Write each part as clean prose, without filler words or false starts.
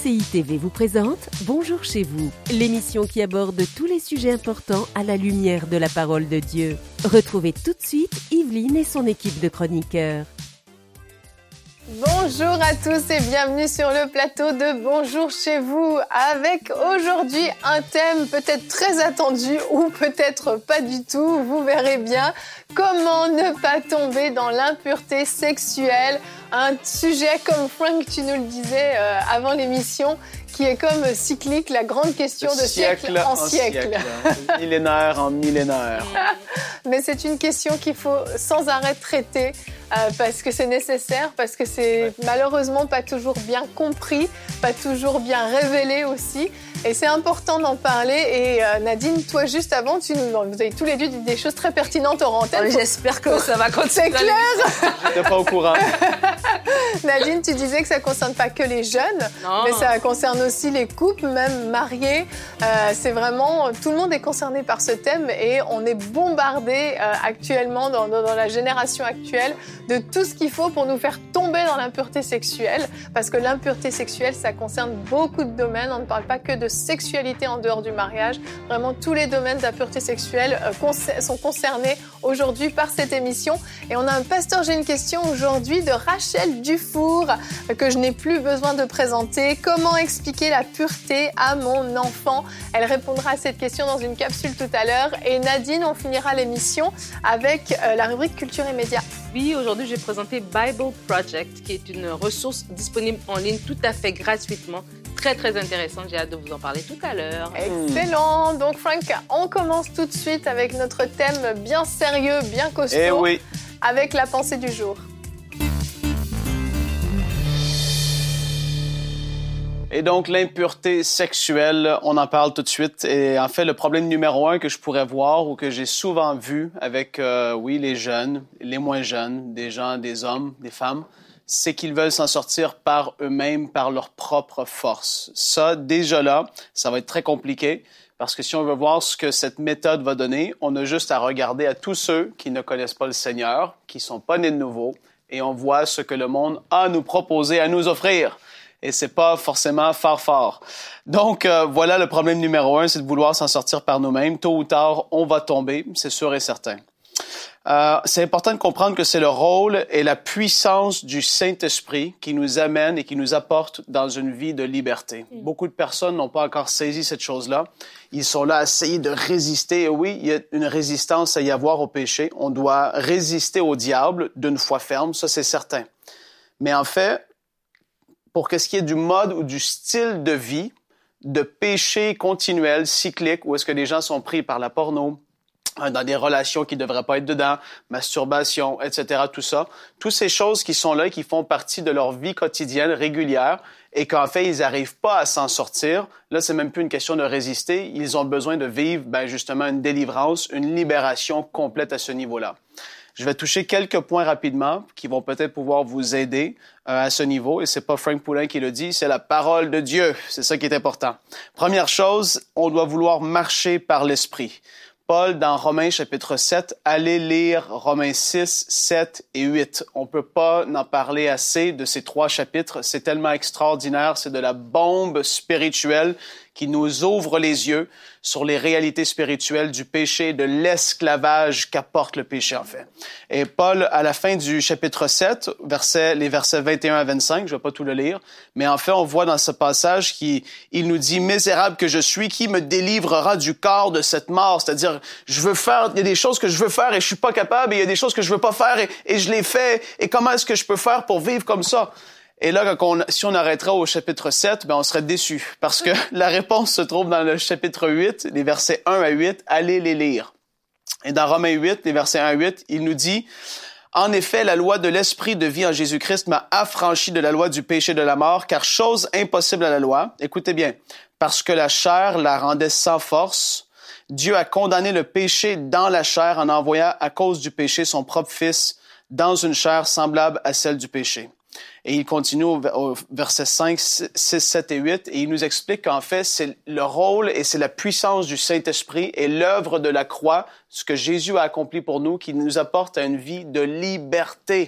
CCI TV vous présente Bonjour chez vous, l'émission qui aborde tous les sujets importants à la lumière de la parole de Dieu. Retrouvez tout de suite Yveline et son équipe de chroniqueurs. Bonjour à tous et bienvenue sur le plateau de Bonjour chez vous avec aujourd'hui un thème peut-être très attendu ou peut-être pas du tout, vous verrez bien. Comment ne pas tomber dans l'impureté sexuelle? Un sujet, comme Frank, tu nous le disais avant l'émission, qui est comme cyclique, la grande question de siècle en siècle. Millénaire en millénaire. Mais c'est une question qu'il faut sans arrêt traiter parce que c'est nécessaire, parce que c'est malheureusement pas toujours bien compris, pas toujours bien révélé aussi. Et c'est important d'en parler. Et Nadine, toi, juste avant, vous avez tous les deux dit des choses très pertinentes hors antenne. Oh, j'espère que ça va continuer. C'est clair. J'étais pas au courant. Nadine, tu disais que ça ne concerne pas que les jeunes, mais ça concerne aussi les couples, même mariés. C'est vraiment, tout le monde est concerné par ce thème et on est bombardé actuellement, dans la génération actuelle, de tout ce qu'il faut pour nous faire tomber dans l'impureté sexuelle. Parce que l'impureté sexuelle, ça concerne beaucoup de domaines. On ne parle pas que de sexualité en dehors du mariage. Vraiment, tous les domaines d'impureté sexuelle sont concernés aujourd'hui par cette émission. Et on a un pasteur, j'ai une question aujourd'hui de Rachel Dufour, que je n'ai plus besoin de présenter. Comment expliquer la pureté à mon enfant? Elle répondra à cette question dans une capsule tout à l'heure. Et Nadine, on finira l'émission avec la rubrique Culture et Médias. Oui, aujourd'hui, je vais présenter Bible Project, qui est une ressource disponible en ligne tout à fait gratuitement. Très, très intéressant. J'ai hâte de vous en parler tout à l'heure. Excellent. Donc, Frank, on commence tout de suite avec notre thème bien sérieux, bien costaud, Eh oui. avec la pensée du jour. Et donc, l'impureté sexuelle, on en parle tout de suite. Et en fait, le problème numéro 1 que je pourrais voir ou que j'ai souvent vu avec, les jeunes, les moins jeunes, des gens, des hommes, des femmes, c'est qu'ils veulent s'en sortir par eux-mêmes, par leur propre force. Ça, déjà là, ça va être très compliqué parce que si on veut voir ce que cette méthode va donner, on a juste à regarder à tous ceux qui ne connaissent pas le Seigneur, qui sont pas nés de nouveau, et on voit ce que le monde a à nous proposer, à nous offrir. Et c'est pas forcément fort. Donc, voilà le problème numéro 1, c'est de vouloir s'en sortir par nous-mêmes. Tôt ou tard, on va tomber, c'est sûr et certain. C'est important de comprendre que c'est le rôle et la puissance du Saint-Esprit qui nous amène et qui nous apporte dans une vie de liberté. Beaucoup de personnes n'ont pas encore saisi cette chose-là. Ils sont là à essayer de résister. Et oui, il y a une résistance à y avoir au péché. On doit résister au diable d'une foi ferme, ça c'est certain. Mais en fait, pour ce qui est du mode ou du style de vie, de péché continuel, cyclique, où est-ce que les gens sont pris par la porno, dans des relations qui ne devraient pas être dedans, masturbation, etc., tout ça. Toutes ces choses qui sont là, qui font partie de leur vie quotidienne, régulière, et qu'en fait, ils n'arrivent pas à s'en sortir. Là, c'est même plus une question de résister. Ils ont besoin de vivre, justement, une délivrance, une libération complète à ce niveau-là. Je vais toucher quelques points rapidement qui vont peut-être pouvoir vous aider à ce niveau. Et c'est pas Frank Poulin qui le dit, c'est la parole de Dieu. C'est ça qui est important. Première chose, on doit vouloir marcher par l'Esprit. Paul, dans Romains chapitre 7, allez lire Romains 6, 7 et 8. On peut pas en parler assez de ces 3 chapitres. C'est tellement extraordinaire. C'est de la bombe spirituelle qui nous ouvre les yeux sur les réalités spirituelles du péché, de l'esclavage qu'apporte le péché, en fait. Et Paul, à la fin du chapitre 7, les versets 21 à 25, je vais pas tout le lire, mais en fait, on voit dans ce passage qu'il nous dit « Misérable que je suis, qui me délivrera du corps de cette mort? » C'est-à-dire, il y a des choses que je veux faire et je suis pas capable, et il y a des choses que je veux pas faire et je les fais, et comment est-ce que je peux faire pour vivre comme ça? Et là, si on arrêtera au chapitre 7, on serait déçus parce que la réponse se trouve dans le chapitre 8, les versets 1 à 8. Allez les lire. Et dans Romains 8, les versets 1 à 8, il nous dit « En effet, la loi de l'Esprit de vie en Jésus-Christ m'a affranchi de la loi du péché et de la mort, car chose impossible à la loi, écoutez bien, parce que la chair la rendait sans force, Dieu a condamné le péché dans la chair en envoyant à cause du péché son propre Fils dans une chair semblable à celle du péché. » Et il continue au verset 5, 6, 7 et 8, et il nous explique qu'en fait, c'est le rôle et c'est la puissance du Saint-Esprit et l'œuvre de la croix, ce que Jésus a accompli pour nous, qui nous apporte à une vie de liberté.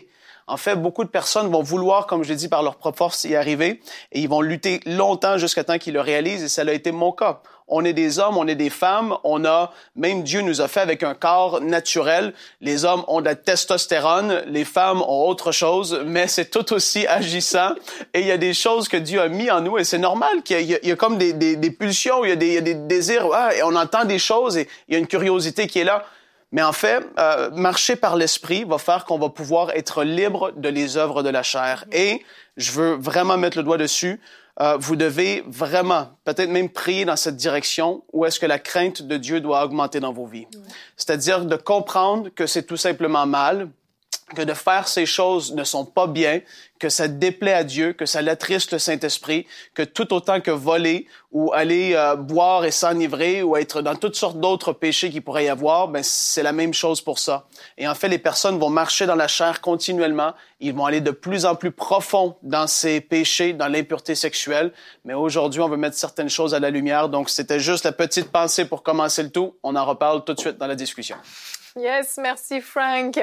En fait, beaucoup de personnes vont vouloir, comme je l'ai dit, par leur propre force y arriver et ils vont lutter longtemps jusqu'à temps qu'ils le réalisent et ça a été mon cas. On est des hommes, on est des femmes, même Dieu nous a fait avec un corps naturel. Les hommes ont de la testostérone, les femmes ont autre chose, mais c'est tout aussi agissant. Et il y a des choses que Dieu a mis en nous et c'est normal qu'il y a comme des pulsions, il y a des désirs, et on entend des choses et il y a une curiosité qui est là. Mais en fait, marcher par l'esprit va faire qu'on va pouvoir être libre de les œuvres de la chair. Et je veux vraiment mettre le doigt dessus. Vous devez vraiment, peut-être même prier dans cette direction où est-ce que la crainte de Dieu doit augmenter dans vos vies. C'est-à-dire de comprendre que c'est tout simplement mal, que de faire ces choses ne sont pas bien, que ça déplaît à Dieu, que ça l'attriste le Saint-Esprit, que tout autant que voler ou aller boire et s'enivrer ou être dans toutes sortes d'autres péchés qu'il pourrait y avoir, ben c'est la même chose pour ça. Et en fait, les personnes vont marcher dans la chair continuellement, ils vont aller de plus en plus profond dans ces péchés, dans l'impureté sexuelle, mais aujourd'hui, on veut mettre certaines choses à la lumière, donc c'était juste la petite pensée pour commencer le tout. On en reparle tout de suite dans la discussion. Yes, merci Frank.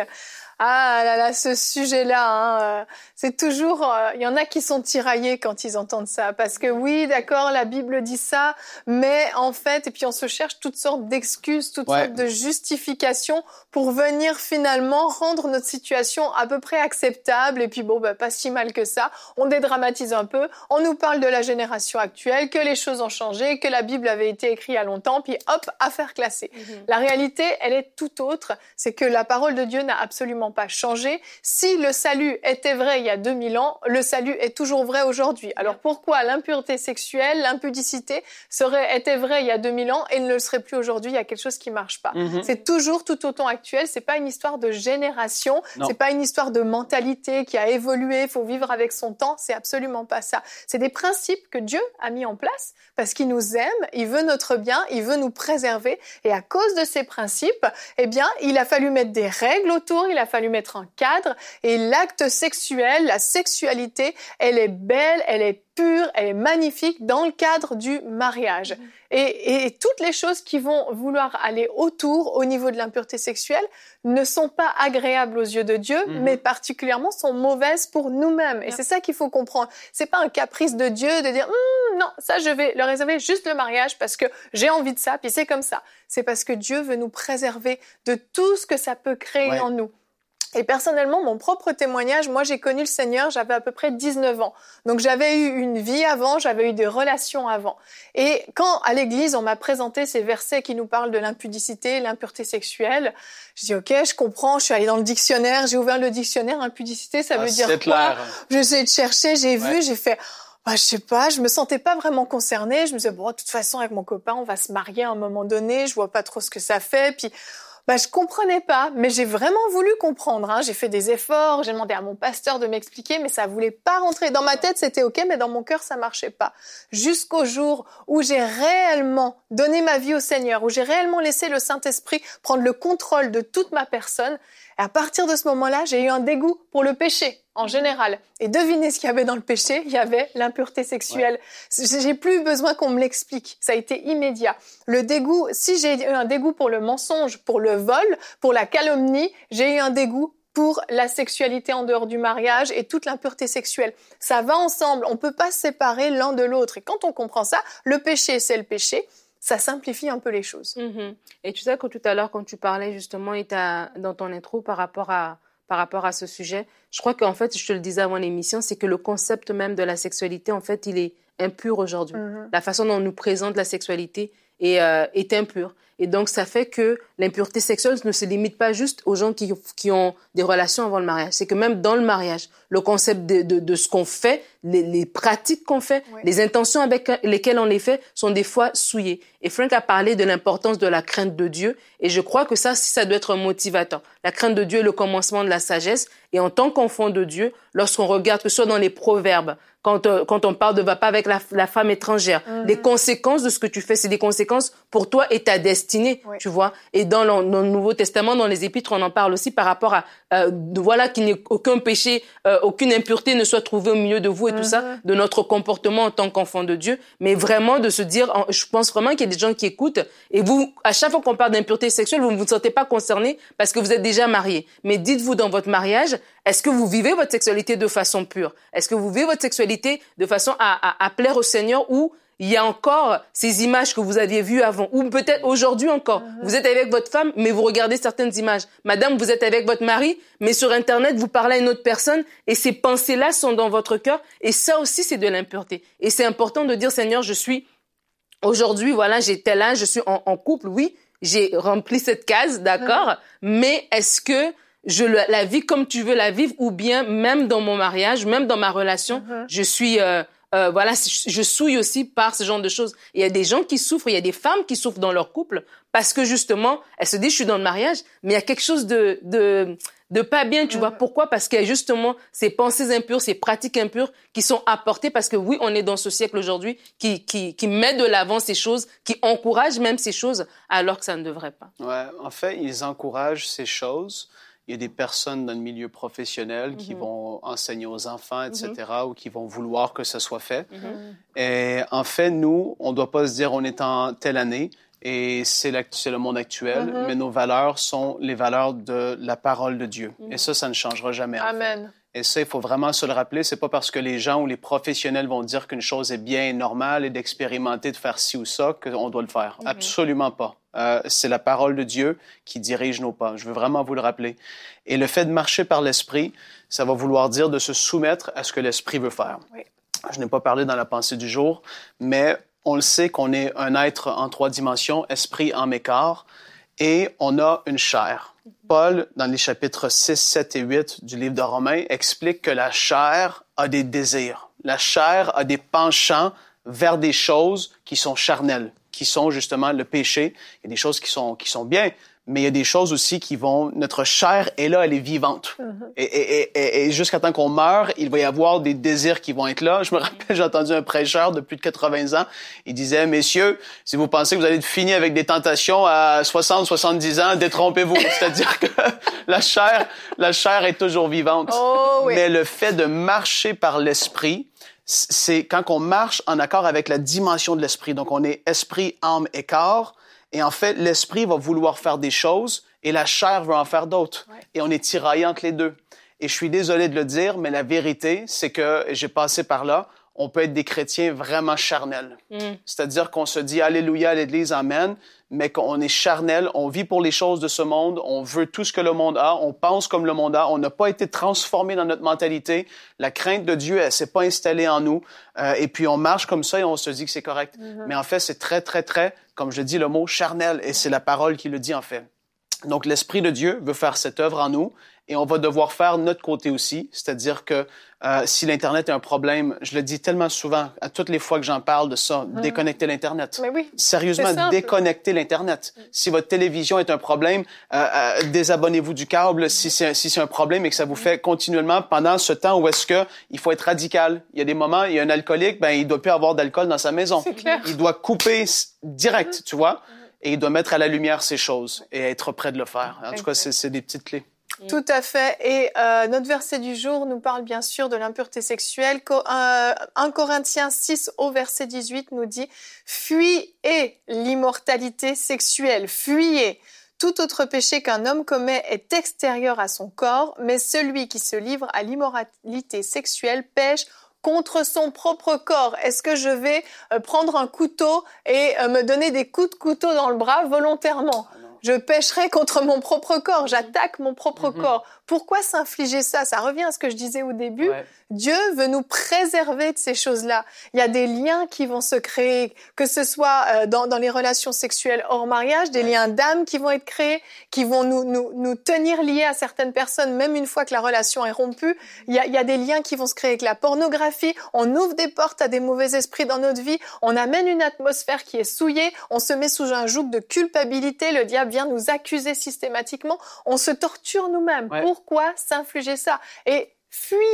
Ah là là, ce sujet-là, c'est toujours... Il y en a qui sont tiraillés quand ils entendent ça. Parce que oui, d'accord, la Bible dit ça, mais en fait, et puis on se cherche toutes sortes d'excuses, toutes sortes de justifications pour venir finalement rendre notre situation à peu près acceptable. Et puis bon, pas si mal que ça. On dédramatise un peu. On nous parle de la génération actuelle, que les choses ont changé, que la Bible avait été écrite il y a longtemps, puis hop, affaire classée. La réalité, elle est tout autre. C'est que la parole de Dieu n'a absolument pas changé. Si le salut était vrai il y a 2000 ans, le salut est toujours vrai aujourd'hui. Alors pourquoi l'impureté sexuelle, l'impudicité était vrai il y a 2000 ans et ne le serait plus aujourd'hui? Il y a quelque chose qui marche pas. C'est toujours tout autant actuel. C'est pas une histoire de génération. Non. C'est pas une histoire de mentalité qui a évolué. Il faut vivre avec son temps. C'est absolument pas ça. C'est des principes que Dieu a mis en place parce qu'il nous aime, il veut notre bien, il veut nous préserver. Et à cause de ces principes, eh bien, il a fallu mettre des règles autour, il a fallu mettre un cadre. Et l'acte sexuel, la sexualité, elle est belle, elle est pure, elle est magnifique dans le cadre du mariage. Et toutes les choses qui vont vouloir aller autour au niveau de l'impureté sexuelle ne sont pas agréables aux yeux de Dieu, mais particulièrement sont mauvaises pour nous-mêmes. Et c'est ça qu'il faut comprendre. C'est pas un caprice de Dieu de dire non, ça je vais le réserver juste le mariage parce que j'ai envie de ça, puis c'est comme ça. C'est parce que Dieu veut nous préserver de tout ce que ça peut créer en nous. Et personnellement, mon propre témoignage, moi j'ai connu le Seigneur, j'avais à peu près 19 ans. Donc j'avais eu une vie avant, j'avais eu des relations avant. Et quand à l'église, on m'a présenté ces versets qui nous parlent de l'impudicité, l'impureté sexuelle, je dis ok, je comprends, je suis allée dans le dictionnaire, j'ai ouvert le dictionnaire, impudicité, ça veut dire quoi? Clair. J'ai essayé de chercher, j'ai vu, j'ai fait... je sais pas, je me sentais pas vraiment concernée. Je me disais, bon, de toute façon, avec mon copain, on va se marier à un moment donné, je vois pas trop ce que ça fait. Puis... je comprenais pas, mais j'ai vraiment voulu comprendre. J'ai fait des efforts, j'ai demandé à mon pasteur de m'expliquer, mais ça voulait pas rentrer. Dans ma tête, c'était ok, mais dans mon cœur, ça marchait pas. Jusqu'au jour où j'ai réellement donné ma vie au Seigneur, où j'ai réellement laissé le Saint-Esprit prendre le contrôle de toute ma personne. Et à partir de ce moment-là, j'ai eu un dégoût pour le péché, en général. Et devinez ce qu'il y avait dans le péché? Il y avait l'impureté sexuelle. J'ai plus besoin qu'on me l'explique. Ça a été immédiat. Le dégoût, si j'ai eu un dégoût pour le mensonge, pour le vol, pour la calomnie, j'ai eu un dégoût pour la sexualité en dehors du mariage et toute l'impureté sexuelle. Ça va ensemble. On peut pas se séparer l'un de l'autre. Et quand on comprend ça, le péché, c'est le péché. Ça simplifie un peu les choses. Et tu sais que tout à l'heure, quand tu parlais justement dans ton intro par rapport à ce sujet, je crois qu'en fait, je te le disais avant l'émission, c'est que le concept même de la sexualité, en fait, il est impur aujourd'hui. La façon dont on nous présente la sexualité est impure. Et donc, ça fait que l'impureté sexuelle ne se limite pas juste aux gens qui ont des relations avant le mariage. C'est que même dans le mariage, le concept de ce qu'on fait, les pratiques qu'on fait, les intentions avec lesquelles on les fait sont des fois souillées. Et Frank a parlé de l'importance de la crainte de Dieu. Et je crois que ça doit être un motivateur. La crainte de Dieu est le commencement de la sagesse. Et en tant qu'enfant de Dieu, lorsqu'on regarde, que ce soit dans les proverbes, quand on parle de va pas avec la femme étrangère, les conséquences de ce que tu fais, c'est des conséquences pour toi et ta destinée, tu vois. Et dans le Nouveau Testament, dans les Épîtres, on en parle aussi par rapport à voilà qu'il n'y ait aucun péché, aucune impureté ne soit trouvée au milieu de vous et tout ça, de notre comportement en tant qu'enfant de Dieu, mais vraiment de se dire, je pense vraiment qu'il y a des gens qui écoutent et vous, à chaque fois qu'on parle d'impureté sexuelle, vous ne vous sentez pas concerné parce que vous êtes déjà marié. Mais dites-vous dans votre mariage, est-ce que vous vivez votre sexualité de façon pure? Est-ce que vous vivez votre sexualité de façon à plaire au Seigneur ou il y a encore ces images que vous aviez vues avant, ou peut-être aujourd'hui encore. Vous êtes avec votre femme, mais vous regardez certaines images. Madame, vous êtes avec votre mari, mais sur Internet, vous parlez à une autre personne, et ces pensées-là sont dans votre cœur, et ça aussi, c'est de l'impureté. Et c'est important de dire, Seigneur, je suis, aujourd'hui, voilà, j'ai tel âge, je suis en couple, oui, j'ai rempli cette case, d'accord, mais est-ce que je la vis comme tu veux la vivre, ou bien, même dans mon mariage, même dans ma relation, je suis... voilà, je souille aussi par ce genre de choses. Il y a des gens qui souffrent, il y a des femmes qui souffrent dans leur couple parce que justement, elles se disent je suis dans le mariage, mais il y a quelque chose de pas bien, tu vois. Pourquoi? Parce qu'il y a justement ces pensées impures, ces pratiques impures qui sont apportées parce que oui, on est dans ce siècle aujourd'hui qui met de l'avant ces choses, qui encourage même ces choses alors que ça ne devrait pas. Ouais, en fait, ils encouragent ces choses. Il y a des personnes dans le milieu professionnel qui vont enseigner aux enfants, etc., ou qui vont vouloir que ça soit fait. Et en fait, nous, on ne doit pas se dire on est en telle année et c'est le monde actuel, mais nos valeurs sont les valeurs de la parole de Dieu. Et ça ne changera jamais. Amen. Et ça, il faut vraiment se le rappeler. C'est pas parce que les gens ou les professionnels vont dire qu'une chose est bien et normale et d'expérimenter, de faire ci ou ça, qu'on doit le faire. Absolument pas. C'est la parole de Dieu qui dirige nos pas. Je veux vraiment vous le rappeler. Et le fait de marcher par l'Esprit, ça va vouloir dire de se soumettre à ce que l'Esprit veut faire. Oui. Je n'ai pas parlé dans la pensée du jour, mais on le sait qu'on est un être en 3 dimensions, esprit, âme et corps, et on a une chair. Paul, dans les chapitres 6, 7 et 8 du livre de Romains, explique que la chair a des désirs. La chair a des penchants vers des choses qui sont charnelles, qui sont justement le péché. Il y a des choses qui sont bien, mais il y a des choses aussi qui vont... Notre chair est là, elle est vivante. Et jusqu'à temps qu'on meure, il va y avoir des désirs qui vont être là. Je me rappelle, j'ai entendu un prêcheur de plus de 80 ans. Il disait, messieurs, si vous pensez que vous allez finir avec des tentations à 60, 70 ans, détrompez-vous. C'est-à-dire que la chair est toujours vivante. Oh, oui. Mais le fait de marcher par l'esprit, c'est quand on marche en accord avec la dimension de l'esprit. Donc, on est esprit, âme et corps. Et en fait, l'esprit va vouloir faire des choses et la chair veut en faire d'autres. Ouais. Et on est tiraillé entre les deux. Et je suis désolé de le dire, mais la vérité, c'est que j'ai passé par là. On peut être des chrétiens vraiment charnels. C'est-à-dire qu'on se dit « Alléluia à l'Église, Amen », mais qu'on est charnel, on vit pour les choses de ce monde, on veut tout ce que le monde a, on pense comme le monde a, on n'a pas été transformé dans notre mentalité. La crainte de Dieu, elle s'est pas installée en nous. Et puis on marche comme ça et on se dit que c'est correct. Mais en fait, c'est très, très, très, comme je dis le mot, charnel. Et c'est la parole qui le dit en fait. Donc l'Esprit de Dieu veut faire cette œuvre en nous. Et on va devoir faire notre côté aussi, c'est-à-dire que si l'Internet est un problème, je le dis tellement souvent, à toutes les fois que j'en parle de ça, déconnecter l'Internet. Mais oui, sérieusement, déconnecter l'Internet. Si votre télévision est un problème, désabonnez-vous du câble si c'est un problème et que ça vous fait continuellement pendant ce temps où est-ce que il faut être radical. Il y a des moments, il y a un alcoolique, ben il doit plus avoir d'alcool dans sa maison. C'est clair. Il doit couper direct, tu vois, et il doit mettre à la lumière ces choses et être prêt de le faire. En tout cas, c'est des petites clés. Tout à fait. Et notre verset du jour nous parle bien sûr de l'impureté sexuelle. 1 Corinthiens 6 au verset 18 nous dit « Fuyez l'immoralité sexuelle, fuyez. Tout autre péché qu'un homme commet est extérieur à son corps, mais celui qui se livre à l'immoralité sexuelle pêche contre son propre corps. » Est-ce que je vais prendre un couteau et me donner des coups de couteau dans le bras volontairement ? Je pécherai contre mon propre corps, j'attaque mon propre corps. Pourquoi s'infliger ça? Ça revient à ce que je disais au début. Ouais. Dieu veut nous préserver de ces choses-là. Il y a des liens qui vont se créer, que ce soit dans les relations sexuelles hors mariage, des liens d'âme qui vont être créés, qui vont nous tenir liés à certaines personnes, même une fois que la relation est rompue. Il y a des liens qui vont se créer avec la pornographie. On ouvre des portes à des mauvais esprits dans notre vie. On amène une atmosphère qui est souillée. On se met sous un joug de culpabilité. Le diable vient nous accuser systématiquement. On se torture nous-mêmes. Ouais. Pourquoi s'infliger ça? Et fuyez.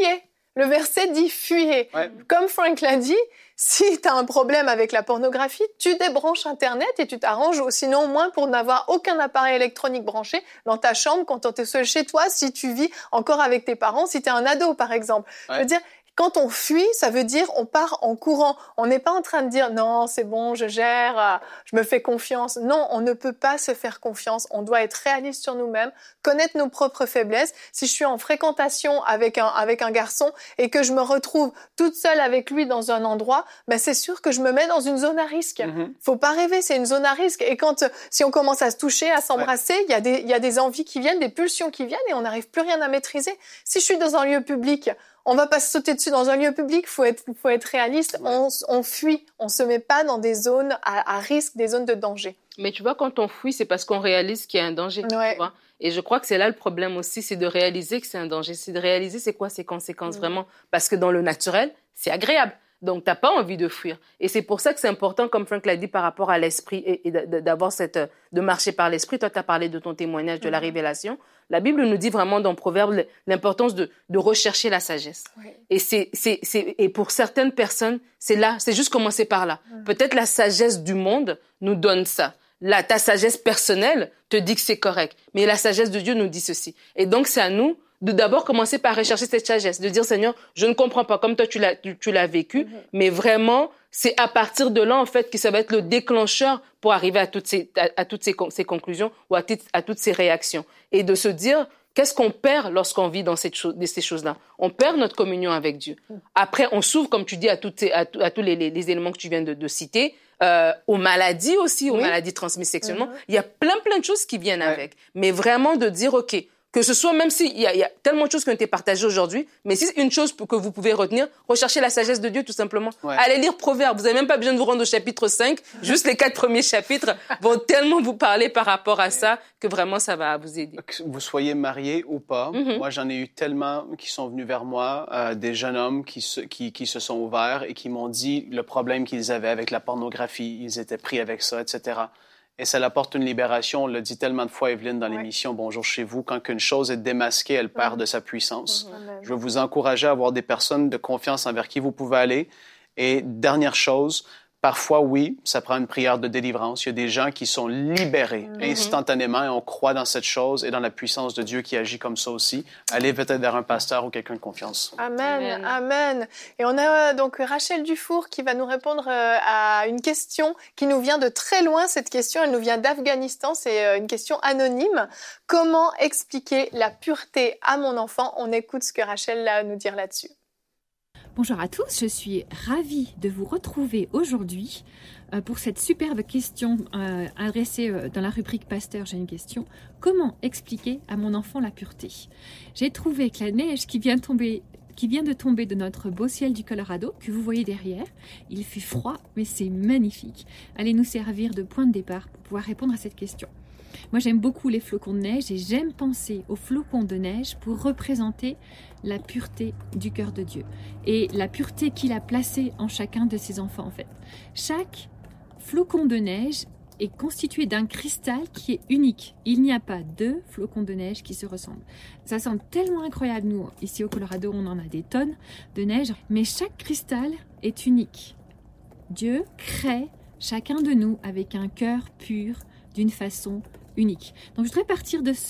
Le verset dit « fuyez Ouais. ». Comme Frank l'a dit, si tu as un problème avec la pornographie, tu débranches Internet et tu t'arranges, sinon au moins pour n'avoir aucun appareil électronique branché dans ta chambre quand tu es seul chez toi, si tu vis encore avec tes parents, si tu es un ado par exemple. Ouais. Je veux dire, quand on fuit, ça veut dire on part en courant. On n'est pas en train de dire « non, c'est bon, je gère, je me fais confiance ». Non, on ne peut pas se faire confiance. On doit être réaliste sur nous-mêmes, connaître nos propres faiblesses. Si je suis en fréquentation avec un garçon et que je me retrouve toute seule avec lui dans un endroit, ben c'est sûr que je me mets dans une zone à risque. Faut pas rêver, c'est une zone à risque. Et si on commence à se toucher, à s'embrasser, il y a des envies qui viennent, des pulsions qui viennent et on n'arrive plus rien à maîtriser. Si je suis dans un lieu public, on va pas se sauter dessus dans un lieu public, faut être réaliste. Ouais. On fuit, on se met pas dans des zones à risque, des zones de danger. Mais tu vois, quand on fuit, c'est parce qu'on réalise qu'il y a un danger. Ouais. Tu vois. Et je crois que c'est là le problème aussi, c'est de réaliser que c'est un danger. C'est de réaliser c'est quoi ces conséquences vraiment. Parce que dans le naturel, c'est agréable. Donc, t'as pas envie de fuir. Et c'est pour ça que c'est important, comme Frank l'a dit, par rapport à l'esprit et d'avoir de marcher par l'esprit. Toi, t'as parlé de ton témoignage, de la révélation. La Bible nous dit vraiment dans Proverbes l'importance de rechercher la sagesse. Oui. Et pour certaines personnes, c'est juste commencer par là. Peut-être la sagesse du monde nous donne ça. Là, ta sagesse personnelle te dit que c'est correct. Mais la sagesse de Dieu nous dit ceci. Et donc, c'est à nous de d'abord commencer par rechercher cette sagesse, de dire Seigneur, je ne comprends pas comme toi tu l'as vécu, mais vraiment c'est à partir de là en fait que ça va être le déclencheur pour arriver à toutes ces conclusions ou à toutes ces réactions et de se dire qu'est-ce qu'on perd lorsqu'on vit dans ces choses-là. On perd notre communion avec Dieu. Après on s'ouvre comme tu dis à tous les éléments que tu viens de citer. Aux maladies aussi, aux maladies transmises sexuellement. Il y a plein de choses qui viennent avec. Mais vraiment de dire ok, que ce soit, même s'il y a tellement de choses qui ont été partagées aujourd'hui, mais si une chose que vous pouvez retenir, recherchez la sagesse de Dieu, tout simplement. Ouais. Allez lire Proverbes. Vous n'avez même pas besoin de vous rendre au chapitre 5. Juste les 4 premiers chapitres vont tellement vous parler par rapport à ça que vraiment, ça va vous aider. Que vous soyez marié ou pas, moi, j'en ai eu tellement qui sont venus vers moi, des jeunes hommes qui se sont ouverts et qui m'ont dit le problème qu'ils avaient avec la pornographie. Ils étaient pris avec ça, etc. Et ça apporte une libération. On l'a dit tellement de fois, Evelyne, dans l'émission Bonjour chez vous, quand une chose est démasquée, elle perd de sa puissance. Je veux vous encourager à avoir des personnes de confiance envers qui vous pouvez aller. Et dernière chose, parfois, oui, ça prend une prière de délivrance. Il y a des gens qui sont libérés instantanément et on croit dans cette chose et dans la puissance de Dieu qui agit comme ça aussi. Allez peut-être vers un pasteur ou quelqu'un de confiance. Amen, amen. Et on a donc Rachel Dufour qui va nous répondre à une question qui nous vient de très loin. Cette question, elle nous vient d'Afghanistan. C'est une question anonyme. Comment expliquer la pureté à mon enfant? On écoute ce que Rachel a à nous dire là-dessus. Bonjour à tous, je suis ravie de vous retrouver aujourd'hui pour cette superbe question adressée dans la rubrique Pasteur, j'ai une question. Comment expliquer à mon enfant la pureté? J'ai trouvé que la neige qui vient de tomber de notre beau ciel du Colorado, que vous voyez derrière, il fait froid, mais c'est magnifique, allait nous servir de point de départ pour pouvoir répondre à cette question. Moi, j'aime beaucoup les flocons de neige et j'aime penser aux flocons de neige pour représenter la pureté du cœur de Dieu et la pureté qu'il a placée en chacun de ses enfants, en fait. Chaque flocon de neige est constitué d'un cristal qui est unique. Il n'y a pas 2 flocons de neige qui se ressemblent. Ça semble tellement incroyable. Nous, ici au Colorado, on en a des tonnes de neige, mais chaque cristal est unique. Dieu crée chacun de nous avec un cœur pur d'une façon unique. Donc je voudrais partir de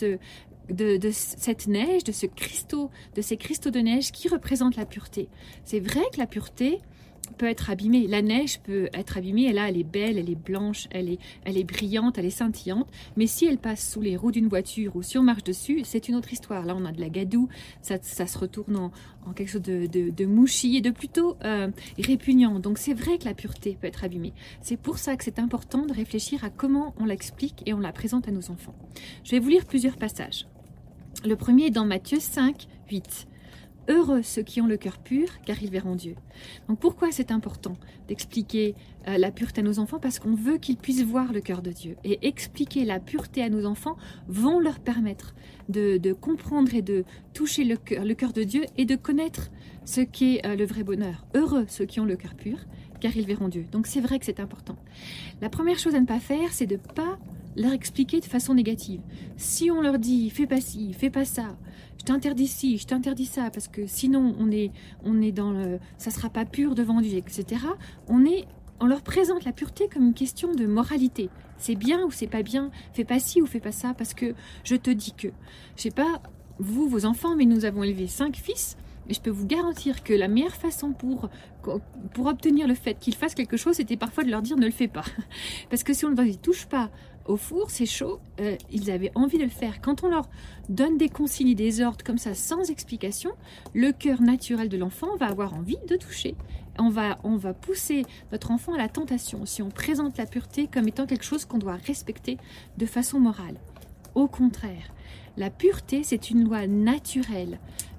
cette neige, de ces cristaux de neige qui représentent la pureté. C'est vrai que la pureté peut être abîmée. La neige peut être abîmée, et là elle est belle, elle est blanche, elle est brillante, elle est scintillante, mais si elle passe sous les roues d'une voiture ou si on marche dessus, c'est une autre histoire. Là on a de la gadoue, ça se retourne en quelque chose de mouchi et de plutôt répugnant. Donc c'est vrai que la pureté peut être abîmée. C'est pour ça que c'est important de réfléchir à comment on l'explique et on la présente à nos enfants. Je vais vous lire plusieurs passages. Le premier est dans Matthieu 5, 8. Heureux ceux qui ont le cœur pur, car ils verront Dieu. Donc pourquoi c'est important d'expliquer la pureté à nos enfants? Parce qu'on veut qu'ils puissent voir le cœur de Dieu. Et expliquer la pureté à nos enfants vont leur permettre de comprendre et de toucher le cœur de Dieu et de connaître ce qu'est le vrai bonheur. Heureux ceux qui ont le cœur pur, car ils verront Dieu. Donc c'est vrai que c'est important. La première chose à ne pas faire, c'est de ne pas leur expliquer de façon négative. Si on leur dit « fais pas ci, fais pas ça », je t'interdis ci, je t'interdis ça, parce que sinon on est dans le, ça sera pas pur devant Dieu, etc. On leur présente la pureté comme une question de moralité. C'est bien ou c'est pas bien, fais pas ci ou fais pas ça, parce que je te dis que. Je sais pas, vous, vos enfants, mais nous avons élevé 5 fils, et je peux vous garantir que la meilleure façon pour obtenir le fait qu'ils fassent quelque chose, c'était parfois de leur dire ne le fais pas. Parce que si on ne leur dit touche pas au four, c'est chaud, ils avaient envie de le faire. Quand on leur donne des consignes et des ordres comme ça, sans explication, le cœur naturel de l'enfant va avoir envie de toucher. On va pousser notre enfant à la tentation si on présente la pureté comme étant quelque chose qu'on doit respecter de façon morale. Au contraire, la pureté, c'est une loi naturelle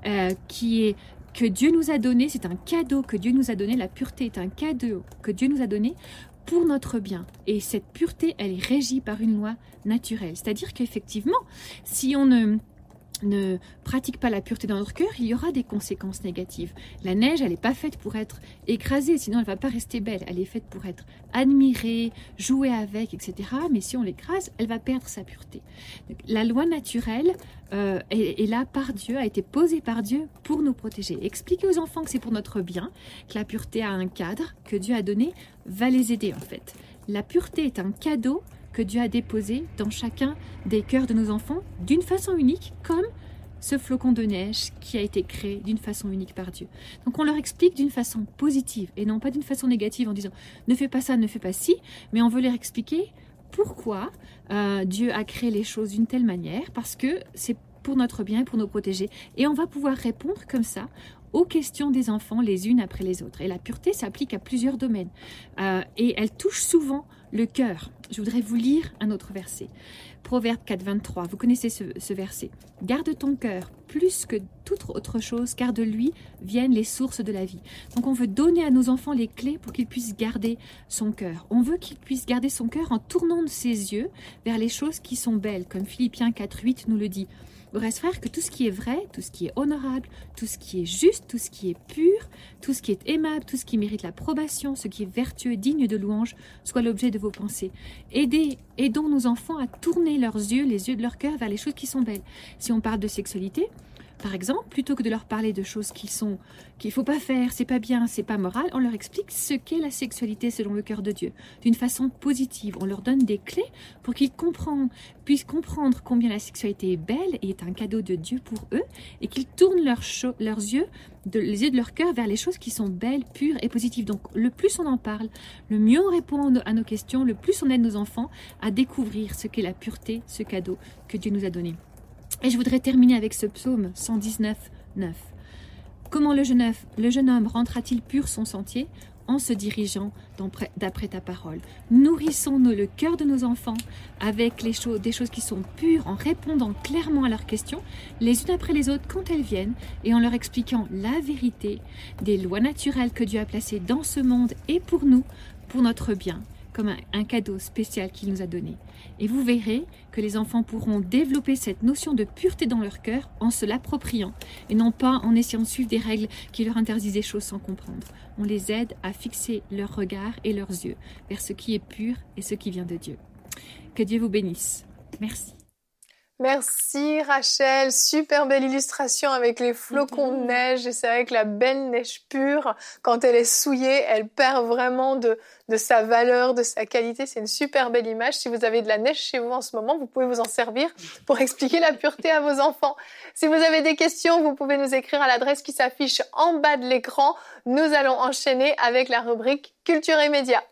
que Dieu nous a donnée, c'est un cadeau que Dieu nous a donné. La pureté est un cadeau que Dieu nous a donné pour notre bien. Et cette pureté, elle est régie par une loi naturelle. C'est-à-dire qu'effectivement, si on ne pratique pas la pureté dans notre cœur, il y aura des conséquences négatives. La neige, elle n'est pas faite pour être écrasée, sinon elle ne va pas rester belle. Elle est faite pour être admirée, jouée avec, etc. Mais si on l'écrase, elle va perdre sa pureté. Donc, la loi naturelle est là par Dieu, a été posée par Dieu pour nous protéger. Expliquer aux enfants que c'est pour notre bien, que la pureté a un cadre que Dieu a donné, va les aider en fait. La pureté est un cadeau que Dieu a déposé dans chacun des cœurs de nos enfants d'une façon unique, comme ce flocon de neige qui a été créé d'une façon unique par Dieu. Donc on leur explique d'une façon positive et non pas d'une façon négative en disant « ne fais pas ça, ne fais pas ci », mais on veut leur expliquer pourquoi Dieu a créé les choses d'une telle manière, parce que c'est pour notre bien et pour nous protéger. Et on va pouvoir répondre comme ça aux questions des enfants les unes après les autres. Et la pureté s'applique à plusieurs domaines. Et elle touche souvent le cœur. Je voudrais vous lire un autre verset. Proverbe 4, 23. Vous connaissez ce verset. « Garde ton cœur plus que toute autre chose, car de lui viennent les sources de la vie. » Donc on veut donner à nos enfants les clés pour qu'ils puissent garder son cœur. On veut qu'ils puissent garder son cœur en tournant ses yeux vers les choses qui sont belles, comme Philippiens 4, 8 nous le dit. Au reste, frère, que tout ce qui est vrai, tout ce qui est honorable, tout ce qui est juste, tout ce qui est pur, tout ce qui est aimable, tout ce qui mérite l'approbation, ce qui est vertueux, digne de louange, soit l'objet de vos pensées. Aidons nos enfants à tourner leurs yeux, les yeux de leur cœur vers les choses qui sont belles. Si on parle de sexualité, par exemple, plutôt que de leur parler de choses qu'il faut pas faire, c'est pas bien, c'est pas moral, on leur explique ce qu'est la sexualité selon le cœur de Dieu, d'une façon positive. On leur donne des clés pour qu'ils puissent comprendre combien la sexualité est belle et est un cadeau de Dieu pour eux, et qu'ils tournent leurs yeux, les yeux de leur cœur vers les choses qui sont belles, pures et positives. Donc, le plus on en parle, le mieux on répond à nos questions, le plus on aide nos enfants à découvrir ce qu'est la pureté, ce cadeau que Dieu nous a donné. Et je voudrais terminer avec ce psaume 119, 9. Comment le jeune homme rendra-t-il pur son sentier en se dirigeant d'après ta parole? Nourrissons-nous le cœur de nos enfants avec des choses qui sont pures, en répondant clairement à leurs questions, les unes après les autres quand elles viennent, et en leur expliquant la vérité des lois naturelles que Dieu a placées dans ce monde et pour nous, pour notre bien, comme un cadeau spécial qu'il nous a donné. Et vous verrez que les enfants pourront développer cette notion de pureté dans leur cœur en se l'appropriant et non pas en essayant de suivre des règles qui leur interdisent des choses sans comprendre. On les aide à fixer leur regard et leurs yeux vers ce qui est pur et ce qui vient de Dieu. Que Dieu vous bénisse. Merci. Merci Rachel, super belle illustration avec les flocons de neige. Et c'est vrai que la belle neige pure, quand elle est souillée, elle perd vraiment de sa valeur, de sa qualité. C'est une super belle image. Si vous avez de la neige chez vous en ce moment, vous pouvez vous en servir pour expliquer la pureté à vos enfants. Si vous avez des questions, vous pouvez nous écrire à l'adresse qui s'affiche en bas de l'écran. Nous allons enchaîner avec la rubrique Culture et Médias.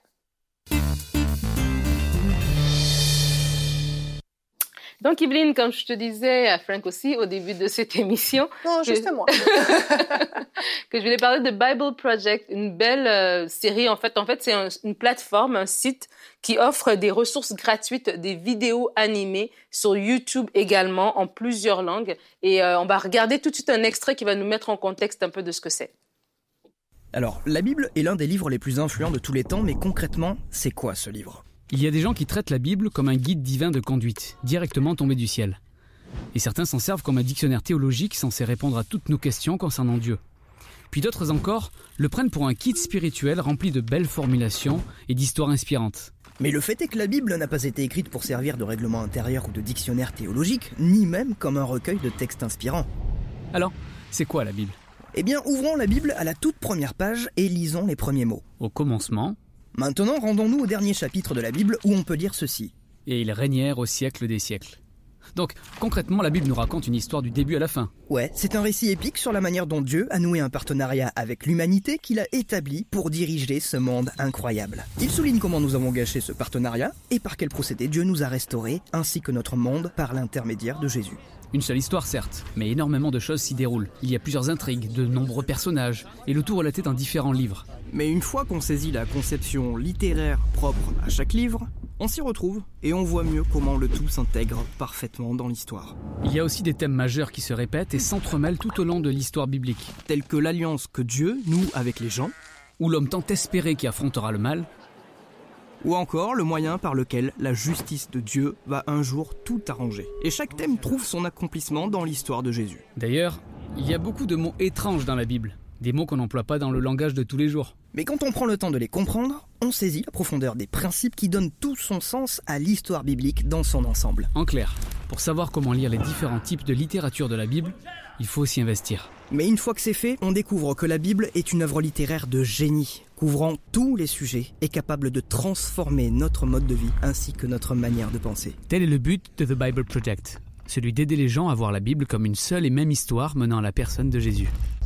Donc, Yveline, comme je te disais, à Frank aussi, au début de cette émission... Non, juste moi. que je voulais parler de Bible Project, une belle série. En fait, c'est une plateforme, un site qui offre des ressources gratuites, des vidéos animées sur YouTube également, en plusieurs langues. Et on va regarder tout de suite un extrait qui va nous mettre en contexte un peu de ce que c'est. Alors, la Bible est l'un des livres les plus influents de tous les temps, mais concrètement, c'est quoi ce livre ? Il y a des gens qui traitent la Bible comme un guide divin de conduite, directement tombé du ciel. Et certains s'en servent comme un dictionnaire théologique censé répondre à toutes nos questions concernant Dieu. Puis d'autres encore le prennent pour un kit spirituel rempli de belles formulations et d'histoires inspirantes. Mais le fait est que la Bible n'a pas été écrite pour servir de règlement intérieur ou de dictionnaire théologique, ni même comme un recueil de textes inspirants. Alors, c'est quoi la Bible ? Eh bien, ouvrons la Bible à la toute première page et lisons les premiers mots. Au commencement, Maintenant, rendons-nous au dernier chapitre de la Bible où on peut lire ceci. et ils régnèrent au siècle des siècles. Donc, concrètement, la Bible nous raconte une histoire du début à la fin. Ouais, c'est un récit épique sur la manière dont Dieu a noué un partenariat avec l'humanité qu'il a établi pour diriger ce monde incroyable. Il souligne comment nous avons gâché ce partenariat et par quel procédé Dieu nous a restaurés, ainsi que notre monde par l'intermédiaire de Jésus. Une seule histoire, certes, mais énormément de choses s'y déroulent. Il y a plusieurs intrigues, de nombreux personnages, et le tout relaté dans différents livres. Mais une fois qu'on saisit la conception littéraire propre à chaque livre, on s'y retrouve et on voit mieux comment le tout s'intègre parfaitement dans l'histoire. Il y a aussi des thèmes majeurs qui se répètent et s'entremêlent tout au long de l'histoire biblique. Tels que l'alliance que Dieu noue avec les gens, Ou l'homme tant espéré qui affrontera le mal, ou encore le moyen par lequel la justice de Dieu va un jour tout arranger. Et chaque thème trouve son accomplissement dans l'histoire de Jésus. D'ailleurs, il y a beaucoup de mots étranges dans la Bible. Des mots qu'on n'emploie pas dans le langage de tous les jours. Mais quand on prend le temps de les comprendre, on saisit la profondeur des principes qui donnent tout son sens à l'histoire biblique dans son ensemble. En clair, pour savoir comment lire les différents types de littérature de la Bible, il faut s'y investir. Mais une fois que c'est fait, on découvre que la Bible est une œuvre littéraire de génie, couvrant tous les sujets et capable de transformer notre mode de vie ainsi que notre manière de penser. Tel est le but de The Bible Project, celui d'aider les gens à voir la Bible comme une seule et même histoire menant à la personne de Jésus.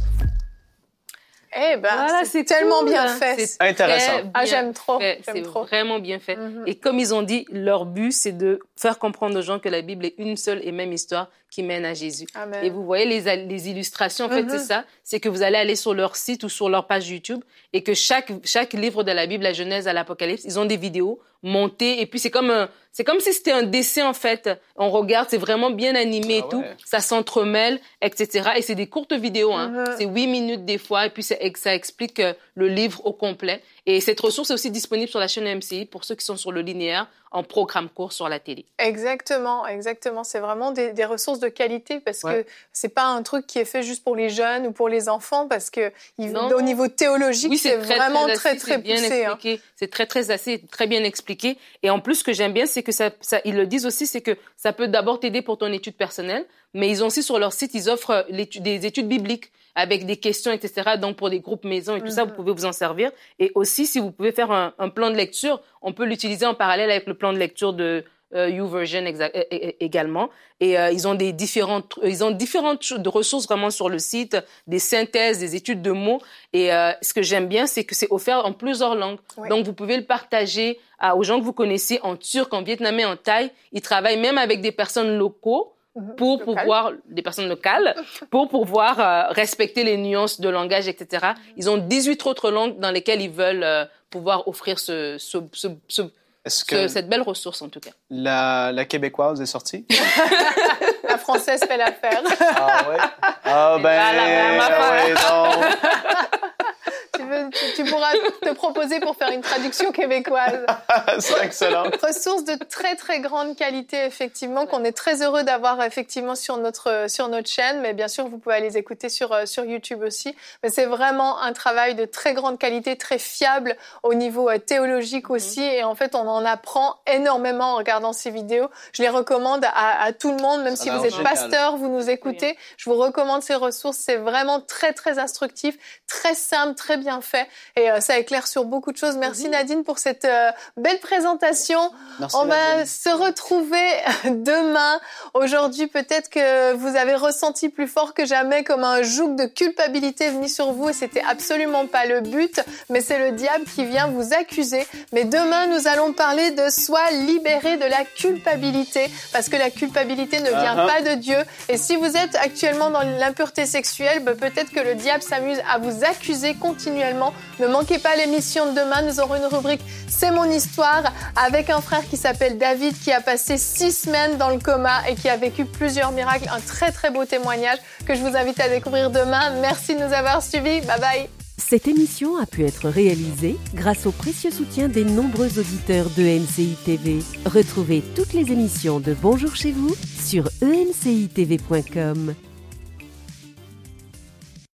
Eh ben, Voilà, c'est c'est tellement cool. bien fait. C'est Intéressant. très bien Ah, j'aime trop. fait. J'aime C'est trop. vraiment bien fait. Mhm. Et comme ils ont dit, leur but, c'est de faire comprendre aux gens que la Bible est une seule et même histoire qui mène à Jésus. Amen. Et vous voyez les illustrations, en fait, Mhm. c'est ça. C'est que vous allez aller sur leur site ou sur leur page YouTube et que chaque livre de la Bible, la Genèse à l'Apocalypse, ils ont des vidéos montées et puis c'est comme si c'était un dessin, en fait. On regarde, c'est vraiment bien animé Ah et tout. ouais. Ça s'entremêle, etc. Et c'est des courtes vidéos, hein. Mhm. C'est 8 minutes des fois et puis ça explique le livre au complet. Et cette ressource est aussi disponible sur la chaîne MCI pour ceux qui sont sur le linéaire en programme court sur la télé. Exactement, exactement. C'est vraiment des ressources de qualité parce Ouais. que c'est pas un truc qui est fait juste pour les jeunes ou pour les enfants parce que Non. au niveau théologique, Oui, c'est vraiment très c'est bien poussé. Hein. expliqué. C'est très bien expliqué. Et en plus, ce que j'aime bien, c'est que ça, ils le disent aussi, c'est que ça peut d'abord t'aider pour ton étude personnelle, mais ils ont aussi sur leur site, ils offrent des études bibliques avec des questions, etc. Donc, pour des groupes maison et tout ça, vous pouvez vous en servir. Et aussi, si vous pouvez faire un plan de lecture, on peut l'utiliser en parallèle avec le plan de lecture de YouVersion également. Et ils ont différentes ressources vraiment sur le site, des synthèses, des études de mots. Et ce que j'aime bien, c'est que c'est offert en plusieurs langues. Oui. Donc, vous pouvez le partager aux gens que vous connaissez en turc, en vietnamien, en thaï. Ils travaillent même avec des personnes locaux pour Local. pouvoir, des personnes locales, pour pouvoir respecter les nuances de langage, etc. Ils ont 18 autres langues dans lesquelles ils veulent pouvoir offrir Est-ce que cette belle ressource, en tout cas. la québécoise est sortie? La française fait l'affaire. Ah ouais? Ah ben, Voilà, ma ouais, non. Tu pourras te proposer pour faire une traduction québécoise. C'est excellent. Ressources de très très grande qualité effectivement qu'on est très heureux d'avoir effectivement sur notre chaîne, mais bien sûr vous pouvez aller les écouter sur YouTube aussi. Mais c'est vraiment un travail de très grande qualité, très fiable au niveau théologique aussi, et en fait on en apprend énormément en regardant ces vidéos. Je les recommande à tout le monde, même si vous êtes génial. pasteur, vous nous écoutez, je vous recommande ces ressources. C'est vraiment très très instructif, très simple, très bien fait, et ça éclaire sur beaucoup de choses. Merci Nadine pour cette belle présentation. Merci, On va Nadine. se retrouver demain. Aujourd'hui, peut-être que vous avez ressenti plus fort que jamais comme un joug de culpabilité venu sur vous, et c'était absolument pas le but, mais c'est le diable qui vient vous accuser. Mais demain, nous allons parler de soi libéré de la culpabilité, parce que la culpabilité ne vient pas de Dieu. Et si vous êtes actuellement dans l'impureté sexuelle, peut-être que le diable s'amuse à vous accuser continuellement. Ne manquez pas l'émission de demain. Nous aurons une rubrique « C'est mon histoire » avec un frère qui s'appelle David, qui a passé 6 semaines dans le coma et qui a vécu plusieurs miracles. Un très très beau témoignage que je vous invite à découvrir demain. Merci de nous avoir suivis. Bye bye. Cette émission a pu être réalisée grâce au précieux soutien des nombreux auditeurs de MCI TV. Retrouvez toutes les émissions de Bonjour chez vous sur emcitv.com.